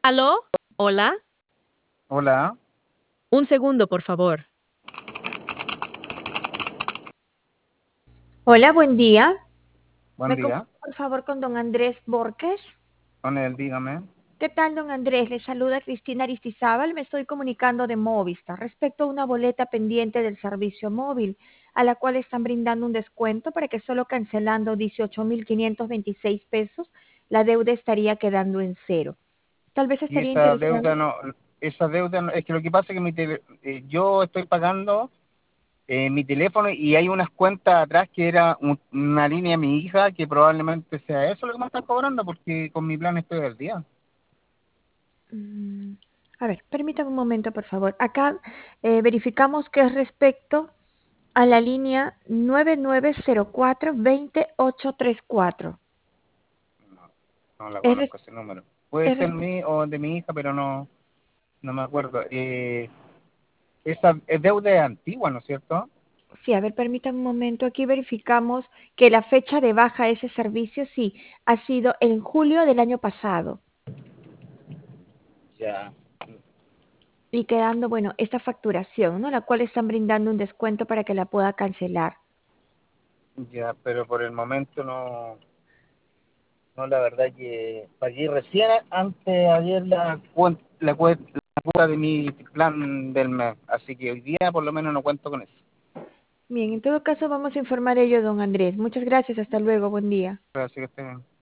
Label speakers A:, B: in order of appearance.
A: ¿Aló? Hola.
B: Hola,
A: Un segundo, por favor.
C: Hola, buen día.
B: buen
C: ¿Me
B: día.
C: comunico, por favor, con don Andrés Borges?
B: Con él, dígame.
C: ¿Qué tal, don Andrés? Le saluda Cristina Aristizábal. Me estoy comunicando de Movistar respecto a una boleta pendiente del servicio móvil, a la cual están brindando un descuento para que solo cancelando 18.526 pesos, la deuda estaría quedando en cero. Tal vez
B: Y
C: estaría
B: esa
C: interesado.
B: deuda no, es que lo que pasa es que yo estoy pagando mi teléfono y hay unas cuentas atrás que era una línea de mi hija que probablemente sea eso lo que me están cobrando porque con mi plan estoy al día.
C: Mm, A ver, permítame un momento, por favor. Acá verificamos que es respecto a la línea 9904-20834.
B: No, no la
C: Es, res-
B: conozco ese número. Puede
C: es
B: ser
C: respe-
B: mi o de mi hija, pero no me acuerdo. Esa es deuda antigua, ¿no es cierto?
C: Sí, a ver, permítame un momento. Aquí verificamos que la fecha de baja de ese servicio, sí, ha sido en julio del año pasado.
B: Ya.
C: Y quedando, bueno, esta facturación, ¿no? La cual están brindando un descuento para que la pueda cancelar.
B: Ya, pero por el momento no. No, la verdad que pagué recién antes ayer la cuota de mi plan del mes, así que hoy día por lo menos no cuento con eso.
C: Bien, en todo caso vamos a informar ello, don Andrés. Muchas gracias, hasta luego, buen día.
B: Así que estén